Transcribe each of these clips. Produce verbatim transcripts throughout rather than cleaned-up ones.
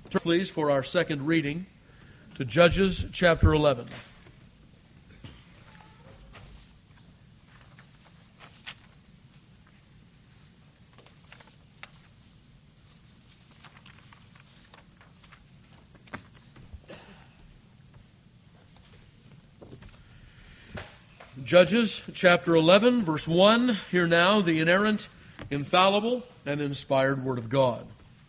Turn, please, for our second reading to Judges chapter eleven. Judges chapter eleven, verse one. Hear now the inerrant, infallible, and inspired word of God.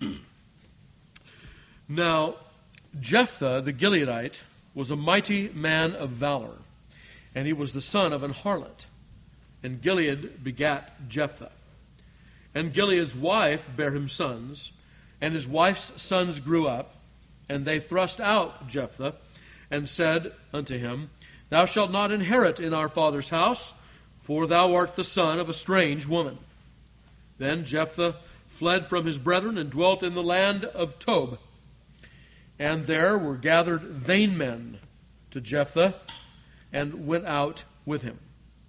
Now, Jephthah the Gileadite was a mighty man of valor, and he was the son of an harlot. And Gilead begat Jephthah. And Gilead's wife bare him sons, and his wife's sons grew up, and they thrust out Jephthah, and said unto him, Thou shalt not inherit in our father's house, for thou art the son of a strange woman. Then Jephthah fled from his brethren, and dwelt in the land of Tob. And there were gathered vain men to Jephthah, and went out with him.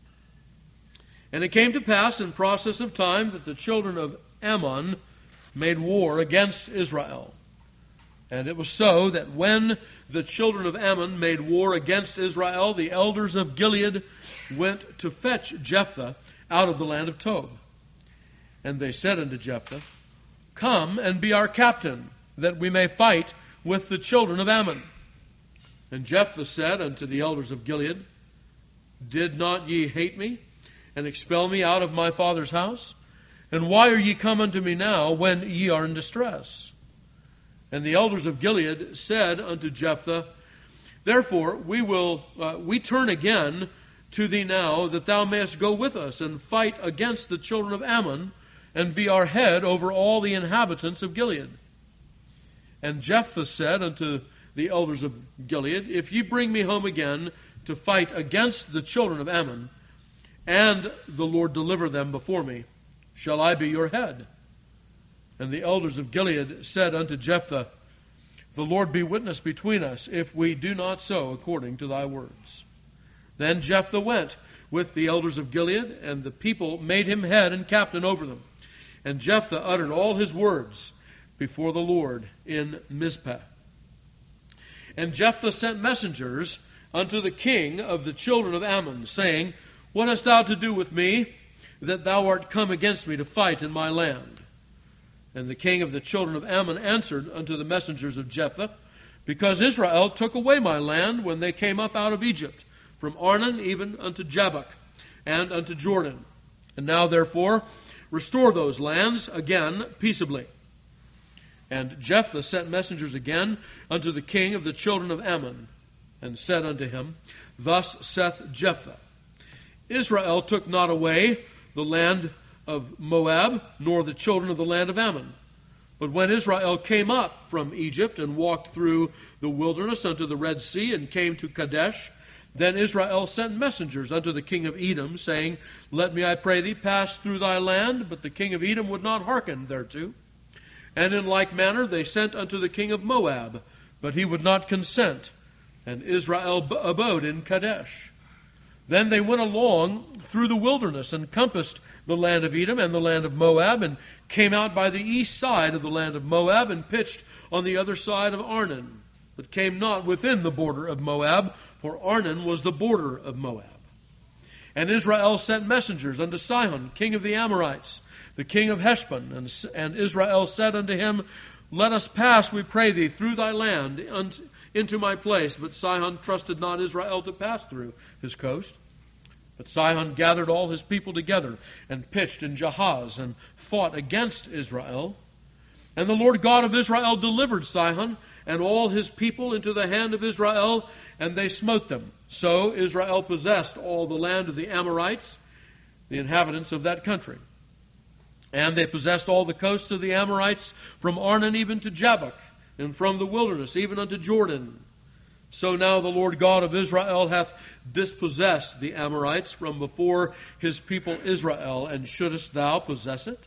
And it came to pass in process of time that the children of Ammon made war against Israel. And it was so that when the children of Ammon made war against Israel, the elders of Gilead went to fetch Jephthah out of the land of Tob. And they said unto Jephthah, Come and be our captain, that we may fight with the children of Ammon. And Jephthah said unto the elders of Gilead, Did not ye hate me, and expel me out of my father's house? And why are ye come unto me now, when ye are in distress? And the elders of Gilead said unto Jephthah, Therefore we will uh, we turn again to thee now, that thou mayest go with us, and fight against the children of Ammon, and be our head over all the inhabitants of Gilead. And Jephthah said unto the elders of Gilead, If ye bring me home again to fight against the children of Ammon, and the Lord deliver them before me, shall I be your head? And the elders of Gilead said unto Jephthah, The Lord be witness between us, if we do not so according to thy words. Then Jephthah went with the elders of Gilead, and the people made him head and captain over them. And Jephthah uttered all his words before the Lord in Mizpah. And Jephthah sent messengers unto the king of the children of Ammon, saying, What hast thou to do with me, that thou art come against me to fight in my land? And the king of the children of Ammon answered unto the messengers of Jephthah, Because Israel took away my land when they came up out of Egypt, from Arnon even unto Jabbok, and unto Jordan. And now therefore restore those lands again peaceably. And Jephthah sent messengers again unto the king of the children of Ammon, and said unto him, Thus saith Jephthah, Israel took not away the land of Moab, nor the children of the land of Ammon. But when Israel came up from Egypt, and walked through the wilderness unto the Red Sea, and came to Kadesh, then Israel sent messengers unto the king of Edom, saying, Let me, I pray thee, pass through thy land. But the king of Edom would not hearken thereto. And in like manner they sent unto the king of Moab, but he would not consent. And Israel abode in Kadesh. Then they went along through the wilderness, and compassed the land of Edom and the land of Moab, and came out by the east side of the land of Moab, and pitched on the other side of Arnon, but came not within the border of Moab, for Arnon was the border of Moab. And Israel sent messengers unto Sihon, king of the Amorites, the king of Heshbon, and, and Israel said unto him, Let us pass, we pray thee, through thy land unto, into my place. But Sihon trusted not Israel to pass through his coast. But Sihon gathered all his people together, and pitched in Jahaz, and fought against Israel. And the Lord God of Israel delivered Sihon and all his people into the hand of Israel, and they smote them. So Israel possessed all the land of the Amorites, the inhabitants of that country. And they possessed all the coasts of the Amorites, from Arnon even to Jabbok, and from the wilderness even unto Jordan. So now the Lord God of Israel hath dispossessed the Amorites from before his people Israel, and shouldest thou possess it?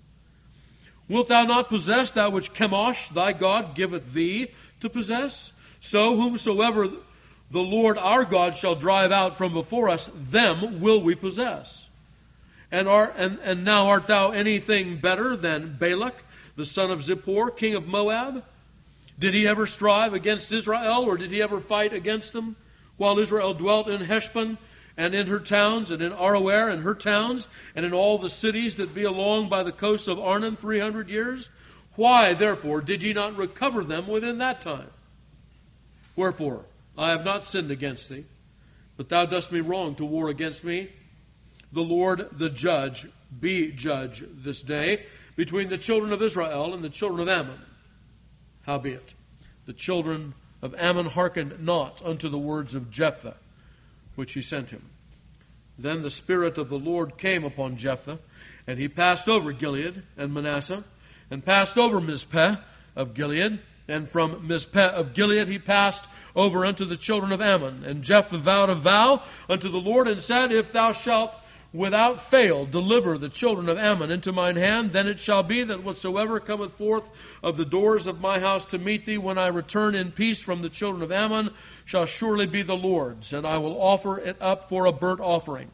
Wilt thou not possess that which Chemosh thy God giveth thee to possess? So whomsoever the Lord our God shall drive out from before us, them will we possess. And, are, and, and now art thou anything better than Balak, the son of Zippor, king of Moab? Did he ever strive against Israel, or did he ever fight against them while Israel dwelt in Heshbon and in her towns, and in Aroer and her towns, and in all the cities that be along by the coast of Arnon three hundred years? Why, therefore, did ye not recover them within that time? Wherefore, I have not sinned against thee, but thou dost me wrong to war against me. The Lord, the judge, be judge this day between the children of Israel and the children of Ammon. Howbeit, the children of Ammon hearkened not unto the words of Jephthah, which he sent him. Then the Spirit of the Lord came upon Jephthah, and he passed over Gilead and Manasseh, and passed over Mizpeh of Gilead, and from Mizpeh of Gilead he passed over unto the children of Ammon. And Jephthah vowed a vow unto the Lord, and said, If thou shalt without fail deliver the children of Ammon into mine hand, then it shall be that whatsoever cometh forth of the doors of my house to meet thee when I return in peace from the children of Ammon shall surely be the Lord's, and I will offer it up for a burnt offering.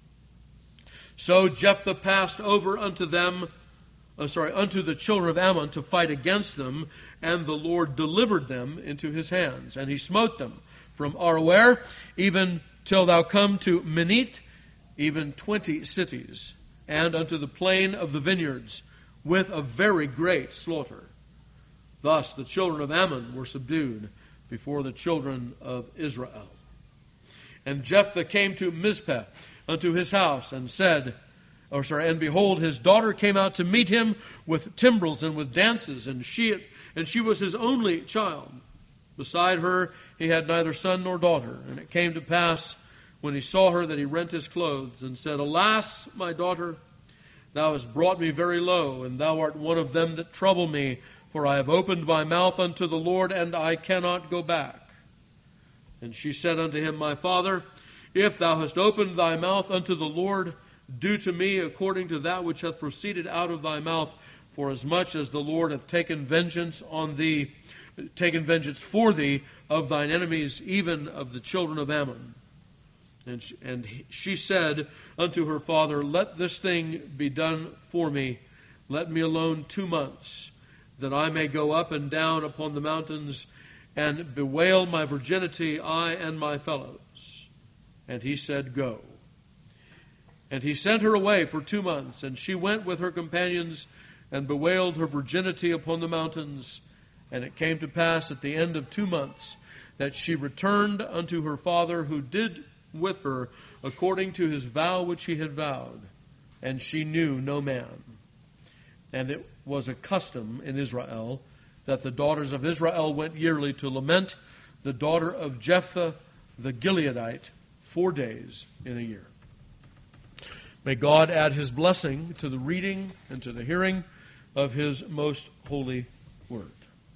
So Jephthah passed over unto them, uh, sorry, unto the children of Ammon to fight against them, and the Lord delivered them into his hands. And he smote them from Aroer even till thou come to Minit, even twenty cities, and unto the plain of the vineyards, with a very great slaughter. Thus the children of Ammon were subdued before the children of Israel. And Jephthah came to Mizpeh unto his house, and said, or sorry, and behold, his daughter came out to meet him with timbrels and with dances, and she and she was his only child. Beside her he had neither son nor daughter. And it came to pass, when he saw her, that he rent his clothes, and said, Alas, my daughter, thou hast brought me very low, and thou art one of them that trouble me, for I have opened my mouth unto the Lord, and I cannot go back. And she said unto him, My father, if thou hast opened thy mouth unto the Lord, do to me according to that which hath proceeded out of thy mouth, for as much as the Lord hath taken vengeance on thee, taken vengeance for thee of thine enemies, even of the children of Ammon. And she, and she said unto her father, Let this thing be done for me. Let me alone two months, that I may go up and down upon the mountains and bewail my virginity, I and my fellows. And he said, Go. And he sent her away for two months, and she went with her companions and bewailed her virginity upon the mountains. And it came to pass at the end of two months that she returned unto her father, who did with her according to his vow which he had vowed, and she knew no man. And it was a custom in Israel that the daughters of Israel went yearly to lament the daughter of Jephthah the Gileadite four days in a year. May God add his blessing to the reading and to the hearing of his most holy word.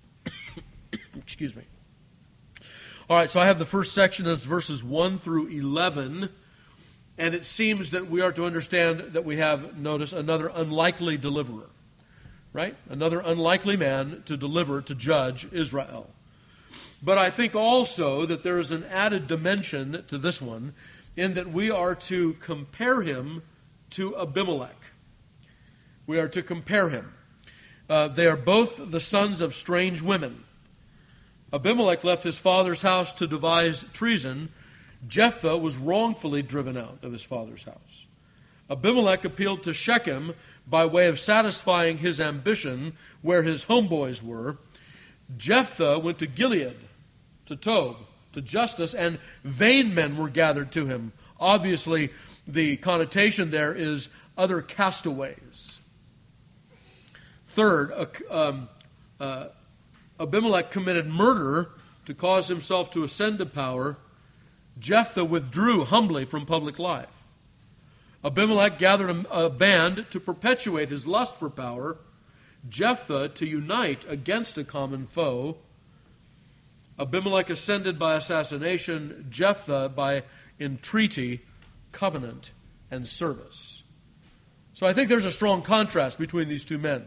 Excuse me. All right, so I have the first section of verses one through eleven, and it seems that we are to understand that we have, notice, another unlikely deliverer, right? Another unlikely man to deliver, to judge Israel. But I think also that there is an added dimension to this one, in that we are to compare him to Abimelech. We are to compare him. Uh, they are both the sons of strange women. Abimelech left his father's house to devise treason. Jephthah was wrongfully driven out of his father's house. Abimelech appealed to Shechem by way of satisfying his ambition where his homeboys were. Jephthah went to Gilead, to Tob, to Justice, and vain men were gathered to him. Obviously, the connotation there is other castaways. Third, uh, um, uh, Abimelech committed murder to cause himself to ascend to power. Jephthah withdrew humbly from public life. Abimelech gathered a, a band to perpetuate his lust for power. Jephthah to unite against a common foe. Abimelech ascended by assassination. Jephthah by entreaty, covenant, and service. So I think there's a strong contrast between these two men.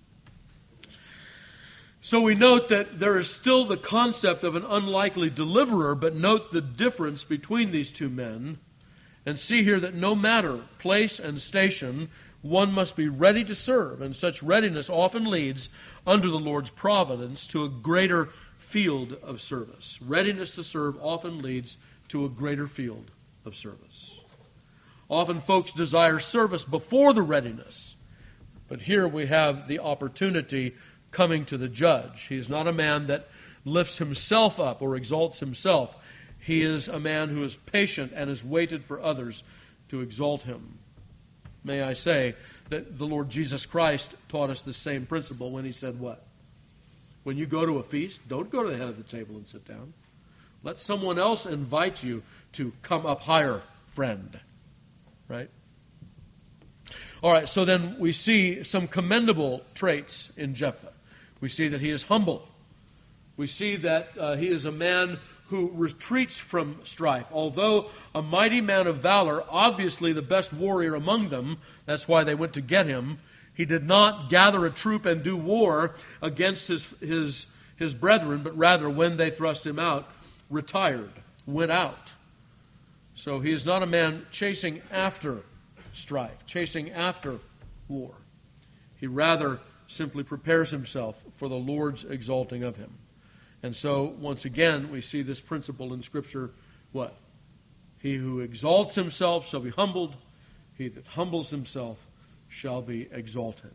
So we note that there is still the concept of an unlikely deliverer, but note the difference between these two men, and see here that no matter place and station, one must be ready to serve, and such readiness often leads, under the Lord's providence, to a greater field of service. Readiness to serve often leads to a greater field of service. Often folks desire service before the readiness, but here we have the opportunity coming to the judge. He is not a man that lifts himself up or exalts himself. He is a man who is patient and has waited for others to exalt him. May I say that the Lord Jesus Christ taught us the same principle when he said what? When you go to a feast, don't go to the head of the table and sit down. Let someone else invite you to come up higher, friend. Right? All right, so then we see some commendable traits in Jephthah. We see that he is humble. We see that uh, he is a man who retreats from strife. Although a mighty man of valor, obviously the best warrior among them, that's why they went to get him, he did not gather a troop and do war against his, his, his brethren, but rather when they thrust him out, retired, went out. So he is not a man chasing after strife, chasing after war. He rather simply prepares himself for the Lord's exalting of him. And so, once again, we see this principle in Scripture, what? He who exalts himself shall be humbled. He that humbles himself shall be exalted.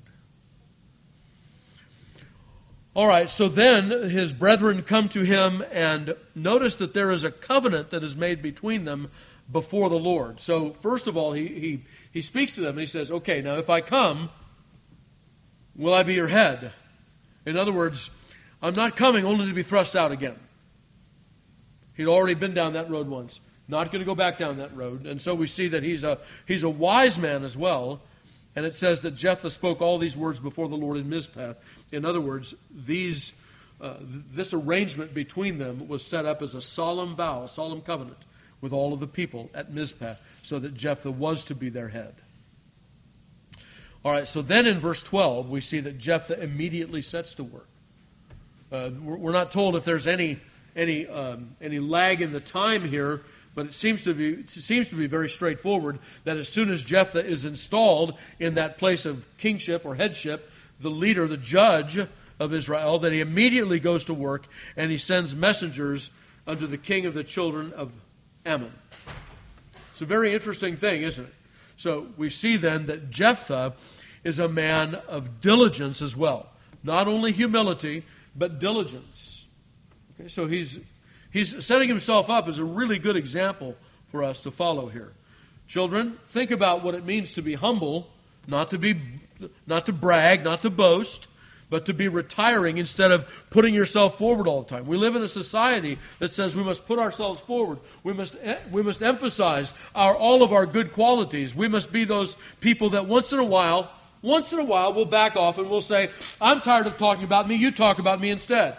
All right, so then his brethren come to him, and notice that there is a covenant that is made between them before the Lord. So, first of all, he, he, he speaks to them, and he says, okay, now if I come, will I be your head? In other words, I'm not coming only to be thrust out again. He'd already been down that road once. Not going to go back down that road. And so we see that he's a he's a wise man as well. And it says that Jephthah spoke all these words before the Lord in Mizpah. In other words, these uh, this arrangement between them was set up as a solemn vow, a solemn covenant with all of the people at Mizpah, so that Jephthah was to be their head. All right, so then in verse twelve, we see that Jephthah immediately sets to work. Uh, we're not told if there's any any um, any lag in the time here, but it seems to be it seems to be very straightforward that as soon as Jephthah is installed in that place of kingship or headship, the leader, the judge of Israel, that he immediately goes to work and he sends messengers unto the king of the children of Ammon. It's a very interesting thing, isn't it? So we see then that Jephthah is a man of diligence as well. Not only humility, but diligence. Okay, so he's he's setting himself up as a really good example for us to follow here. Children, think about what it means to be humble, not to be not to brag, not to boast, but to be retiring instead of putting yourself forward all the time. We live in a society that says we must put ourselves forward. We must we must emphasize our all of our good qualities. We must be those people that once in a while Once in a while, we'll back off and we'll say, I'm tired of talking about me, you talk about me instead.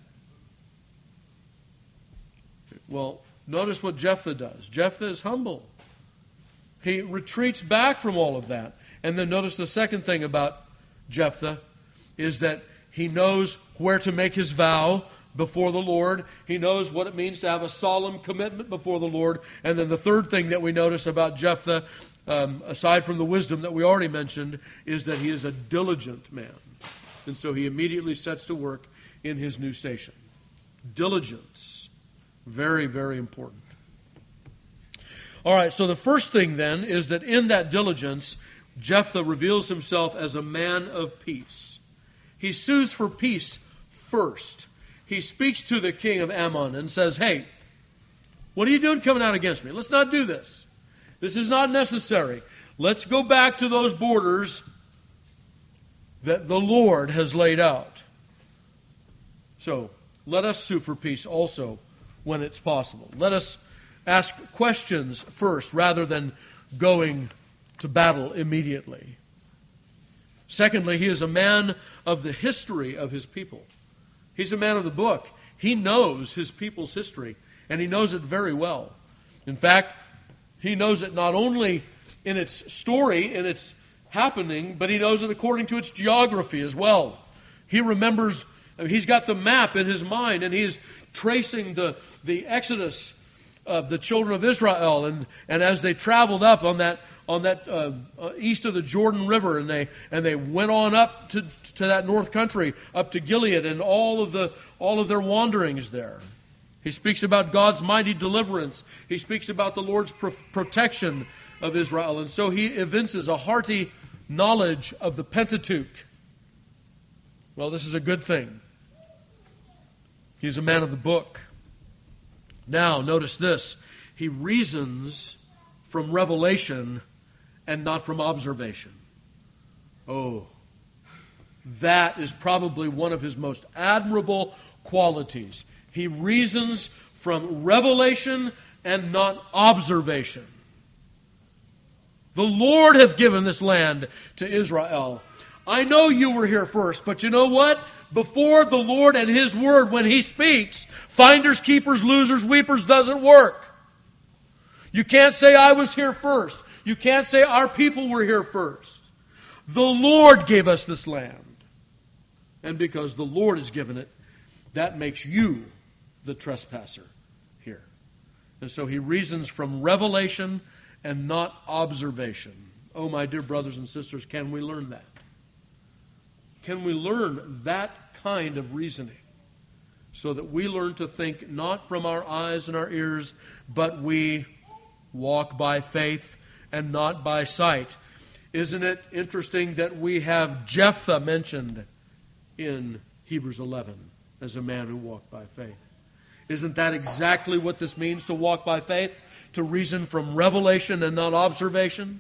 Well, notice what Jephthah does. Jephthah is humble. He retreats back from all of that. And then notice the second thing about Jephthah is that he knows where to make his vow before the Lord. He knows what it means to have a solemn commitment before the Lord. And then the third thing that we notice about Jephthah, Um, aside from the wisdom that we already mentioned, is that he is a diligent man. And so he immediately sets to work in his new station. Diligence. Very, very important. All right, so the first thing then is that in that diligence, Jephthah reveals himself as a man of peace. He sues for peace first. He speaks to the king of Ammon and says, hey, what are you doing coming out against me? Let's not do this. This is not necessary. Let's go back to those borders that the Lord has laid out. So, let us sue for peace also when it's possible. Let us ask questions first rather than going to battle immediately. Secondly, he is a man of the history of his people. He's a man of the book. He knows his people's history, and he knows it very well. In fact, he knows it not only in its story, in its happening, but he knows it according to its geography as well. He remembers, he's got the map in his mind, and he's tracing the, the exodus of the children of Israel. And, and as they traveled up on that on that uh, uh, east of the Jordan River, and they and they went on up to to that north country, up to Gilead, and all of the all of their wanderings there. He speaks about God's mighty deliverance. He speaks about the Lord's pro- protection of Israel, and so he evinces a hearty knowledge of the Pentateuch. Well, this is a good thing. He's a man of the book. Now, notice this. He reasons from revelation and not from observation. Oh, that is probably one of his most admirable qualities. He reasons from revelation and not observation. The Lord hath given this land to Israel. I know you were here first, but you know what? Before the Lord and His Word, when He speaks, finders, keepers, losers, weepers doesn't work. You can't say I was here first. You can't say our people were here first. The Lord gave us this land. And because the Lord has given it, that makes you the trespasser here. And so he reasons from revelation and not observation. Oh, my dear brothers and sisters, can we learn that? Can we learn that kind of reasoning so that we learn to think not from our eyes and our ears, but we walk by faith and not by sight? Isn't it interesting that we have Jephthah mentioned in Hebrews eleven as a man who walked by faith? Isn't that exactly what this means to walk by faith? To reason from revelation and not observation?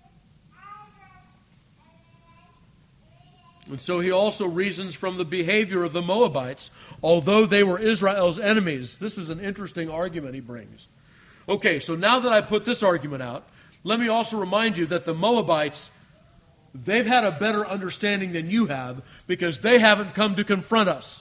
And so he also reasons from the behavior of the Moabites, although they were Israel's enemies. This is an interesting argument he brings. Okay, so now that I put this argument out, let me also remind you that the Moabites, they've had a better understanding than you have because they haven't come to confront us.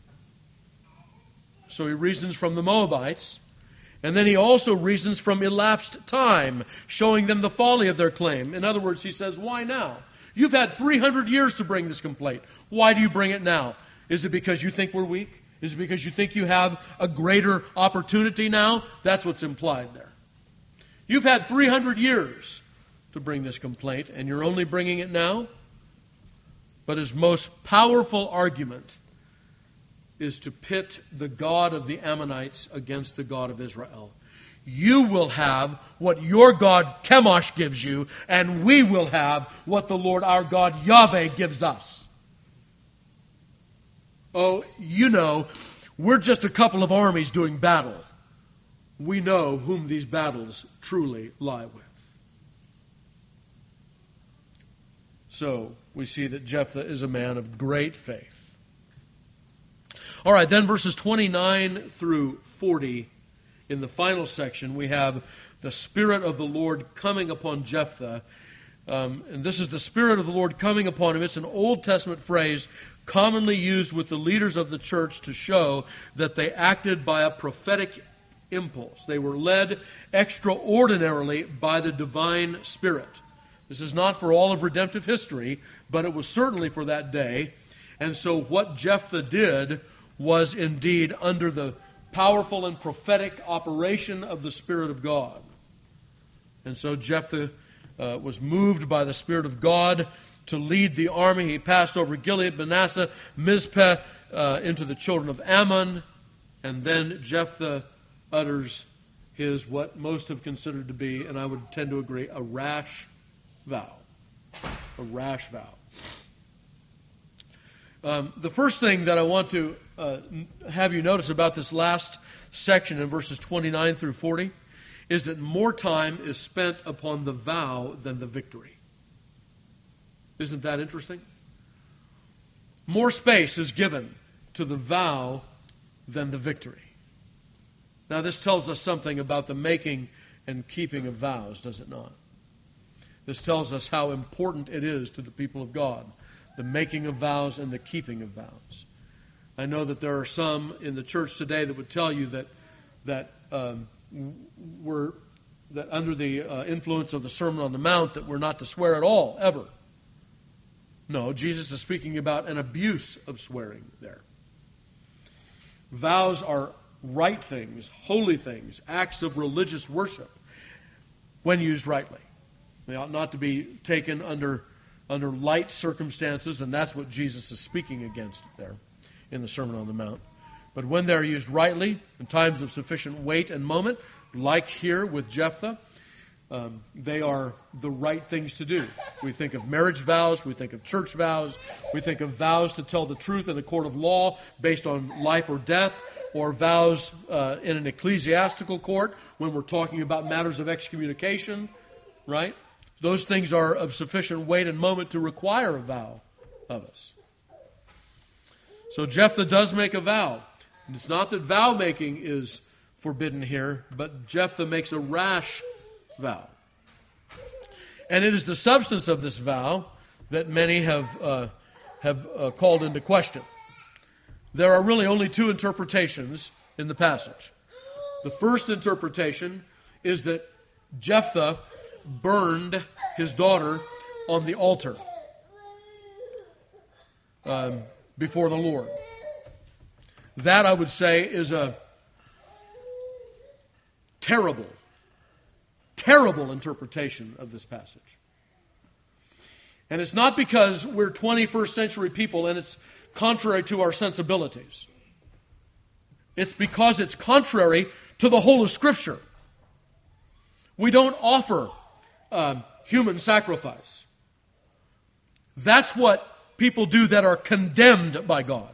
So he reasons from the Moabites. And then he also reasons from elapsed time, showing them the folly of their claim. In other words, he says, why now? You've had three hundred years to bring this complaint. Why do you bring it now? Is it because you think we're weak? Is it because you think you have a greater opportunity now? That's what's implied there. You've had three hundred years to bring this complaint, and you're only bringing it now? But his most powerful argument is to pit the God of the Ammonites against the God of Israel. You will have what your God Chemosh gives you, and we will have what the Lord our God Yahweh gives us. Oh, you know, we're just a couple of armies doing battle. We know whom these battles truly lie with. So, we see that Jephthah is a man of great faith. All right, then verses twenty-nine through forty, in the final section, we have the Spirit of the Lord coming upon Jephthah. Um, and this is the Spirit of the Lord coming upon him. It's an Old Testament phrase commonly used with the leaders of the church to show that they acted by a prophetic impulse. They were led extraordinarily by the divine Spirit. This is not for all of redemptive history, but it was certainly for that day. And so what Jephthah did was indeed under the powerful and prophetic operation of the Spirit of God. And so Jephthah uh, was moved by the Spirit of God to lead the army. He passed over Gilead, Manasseh, Mizpeh, uh, into the children of Ammon. And then Jephthah utters his, what most have considered to be, and I would tend to agree, a rash vow. A rash vow. Um, the first thing that I want to uh, have you notice about this last section in verses twenty-nine through forty is that more time is spent upon the vow than the victory. Isn't that interesting? More space is given to the vow than the victory. Now this tells us something about the making and keeping of vows, does it not? This tells us how important it is to the people of God, the making of vows and the keeping of vows. I know that there are some in the church today that would tell you that that um, we're that under the uh, influence of the Sermon on the Mount that we're not to swear at all, ever. No, Jesus is speaking about an abuse of swearing there. Vows are right things, holy things, acts of religious worship when used rightly. They ought not to be taken under, under light circumstances, and that's what Jesus is speaking against there in the Sermon on the Mount. But when they're used rightly, in times of sufficient weight and moment, like here with Jephthah, um, they are the right things to do. We think of marriage vows, we think of church vows, we think of vows to tell the truth in a court of law based on life or death, or vows uh, in an ecclesiastical court when we're talking about matters of excommunication, right? Those things are of sufficient weight and moment to require a vow of us. So Jephthah does make a vow. And it's not that vow making is forbidden here, but Jephthah makes a rash vow. And it is the substance of this vow that many have uh, have uh, called into question. There are really only two interpretations in the passage. The first interpretation is that Jephthah burned his daughter on the altar um, before the Lord. That, I would say, is a terrible, terrible interpretation of this passage. And it's not because we're twenty-first century people and it's contrary to our sensibilities. It's because it's contrary to the whole of Scripture. We don't offer uh, human sacrifice. That's what people do that are condemned by God.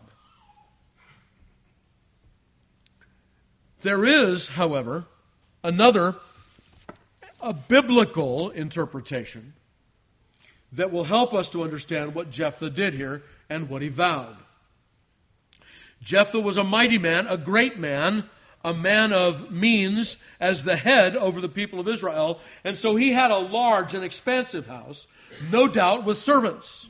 There is, however, another, a biblical interpretation that will help us to understand what Jephthah did here and what he vowed. Jephthah was a mighty man, a great man, a man of means as the head over the people of Israel, and so he had a large and expansive house, no doubt with servants.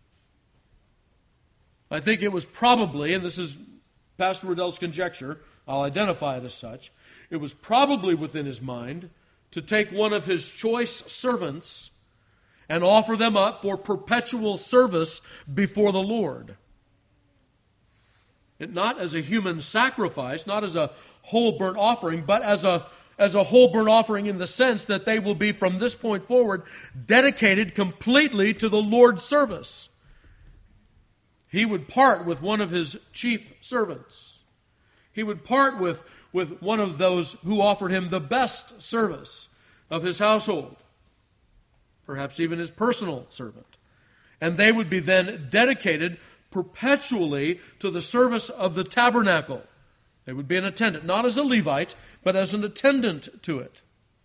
I think it was probably, and this is Pastor Riddell's conjecture, I'll identify it as such, it was probably within his mind to take one of his choice servants and offer them up for perpetual service before the Lord. It, not as a human sacrifice, not as a whole burnt offering, but as a as a whole burnt offering in the sense that they will be from this point forward dedicated completely to the Lord's service. He would part with one of his chief servants. He would part with, with one of those who offered him the best service of his household, perhaps even his personal servant. And they would be then dedicated perpetually to the service of the tabernacle. They would be an attendant, not as a Levite, but as an attendant to it.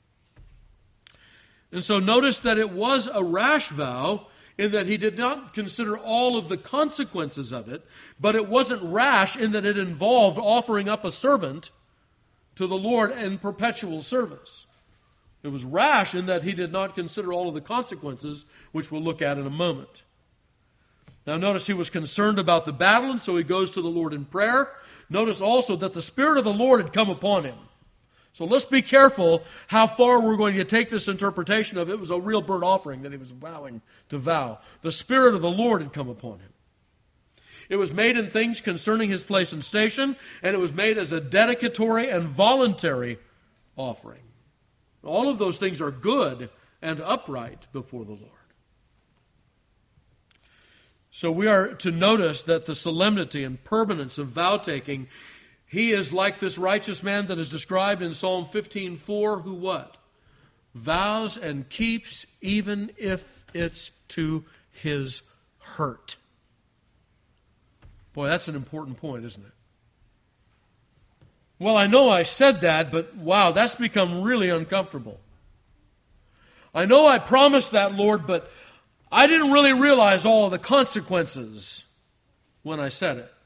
And so notice that it was a rash vow in that he did not consider all of the consequences of it, but it wasn't rash in that it involved offering up a servant to the Lord in perpetual service. It was rash in that he did not consider all of the consequences, which we'll look at in a moment. Now notice he was concerned about the battle, and so he goes to the Lord in prayer. Notice also that the Spirit of the Lord had come upon him. So let's be careful how far we're going to take this interpretation of it was a real burnt offering that he was vowing to vow. The Spirit of the Lord had come upon him. It was made in things concerning his place and station, and it was made as a dedicatory and voluntary offering. All of those things are good and upright before the Lord. So we are to notice that the solemnity and permanence of vow-taking, he is like this righteous man that is described in Psalm fifteen four, who what? Vows and keeps even if it's to his hurt. Boy, that's an important point, isn't it? Well, I know I said that, but wow, that's become really uncomfortable. I know I promised that, Lord, but I didn't really realize all of the consequences when I said it.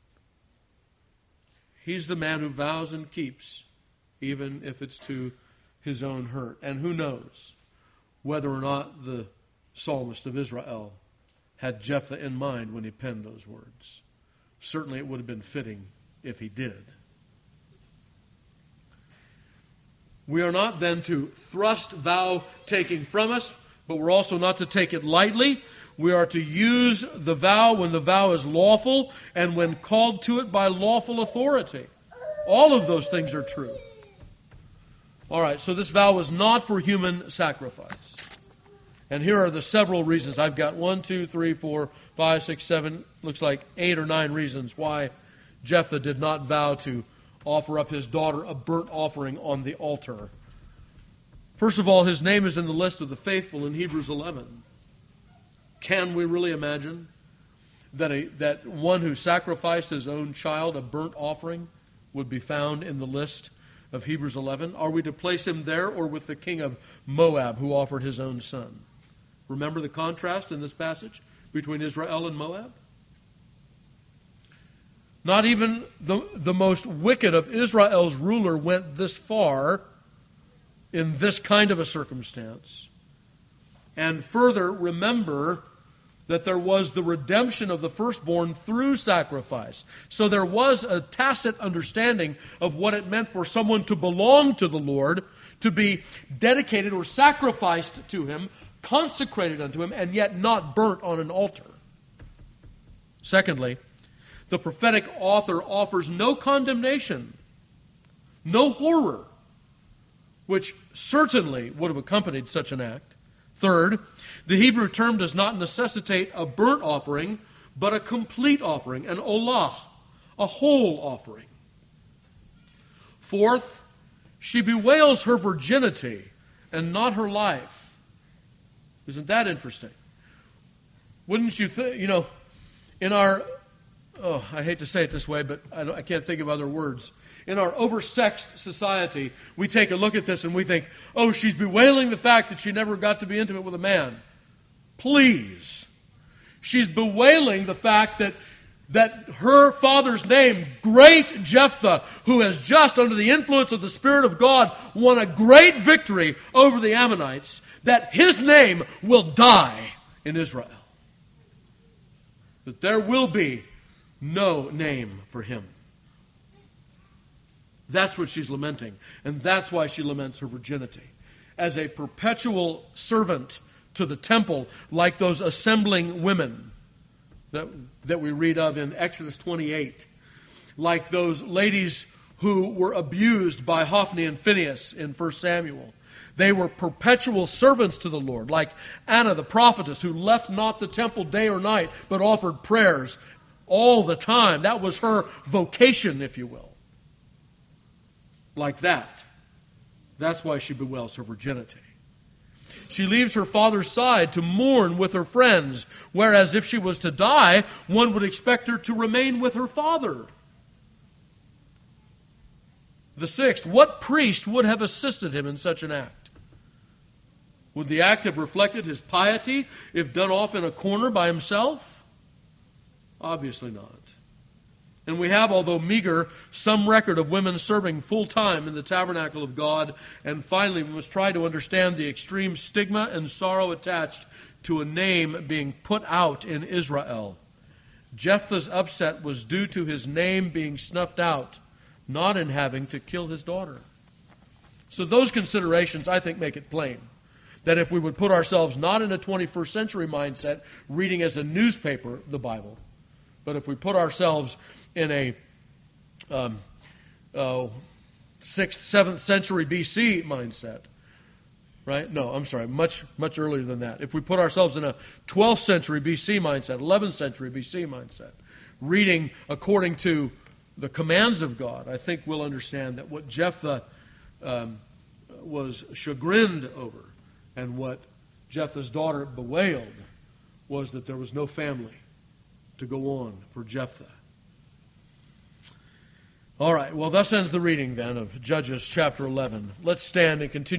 He's the man who vows and keeps, even if it's to his own hurt. And who knows whether or not the psalmist of Israel had Jephthah in mind when he penned those words. Certainly it would have been fitting if he did. We are not then to thrust vow-taking from us, but we're also not to take it lightly. We are to use the vow when the vow is lawful and when called to it by lawful authority. All of those things are true. All right, so this vow was not for human sacrifice. And here are the several reasons. I've got one, two, three, four, five, six, seven, looks like eight or nine reasons why Jephthah did not vow to offer up his daughter a burnt offering on the altar. First of all, his name is in the list of the faithful in Hebrews eleven. Can we really imagine that a, that one who sacrificed his own child, a burnt offering, would be found in the list of Hebrews eleven? Are we to place him there or with the king of Moab who offered his own son? Remember the contrast in this passage between Israel and Moab? Not even the, the most wicked of Israel's ruler went this far in this kind of a circumstance. And further, remember that there was the redemption of the firstborn through sacrifice. So there was a tacit understanding of what it meant for someone to belong to the Lord, to be dedicated or sacrificed to Him, consecrated unto Him, and yet not burnt on an altar. Secondly, the prophetic author offers no condemnation, no horror, which certainly would have accompanied such an act. Third, the Hebrew term does not necessitate a burnt offering, but a complete offering, an olah, a whole offering. Fourth, she bewails her virginity and not her life. Isn't that interesting? Wouldn't you think, you know, in our, oh, I hate to say it this way, but I, don't, I can't think of other words. In our oversexed society, we take a look at this and we think, oh, she's bewailing the fact that she never got to be intimate with a man. Please. She's bewailing the fact that that her father's name, great Jephthah, who has just under the influence of the Spirit of God won a great victory over the Ammonites, that his name will die in Israel. That there will be no name for him. That's what she's lamenting. And that's why she laments her virginity. As a perpetual servant to the temple, like those assembling women that, that we read of in Exodus twenty-eight. Like those ladies who were abused by Hophni and Phinehas in First Samuel. They were perpetual servants to the Lord. Like Anna the prophetess, who left not the temple day or night, but offered prayers all the time. That was her vocation, if you will. Like that. That's why she bewails her virginity. She leaves her father's side to mourn with her friends, whereas if she was to die, one would expect her to remain with her father. The sixth, what priest would have assisted him in such an act? Would the act have reflected his piety if done off in a corner by himself? Obviously not. And we have, although meager, some record of women serving full-time in the tabernacle of God. And finally, we must try to understand the extreme stigma and sorrow attached to a name being put out in Israel. Jephthah's upset was due to his name being snuffed out, not in having to kill his daughter. So those considerations, I think, make it plain that if we would put ourselves not in a twenty-first century mindset, reading as a newspaper the Bible, but if we put ourselves in a um, uh, sixth, seventh century B C mindset, right? No, I'm sorry, much, much earlier than that. If we put ourselves in a twelfth century B C mindset, eleventh century B C mindset, reading according to the commands of God, I think we'll understand that what Jephthah um, was chagrined over and what Jephthah's daughter bewailed was that there was no family to go on for Jephthah. All right, well, thus ends the reading then of Judges chapter eleven. Let's stand and continue.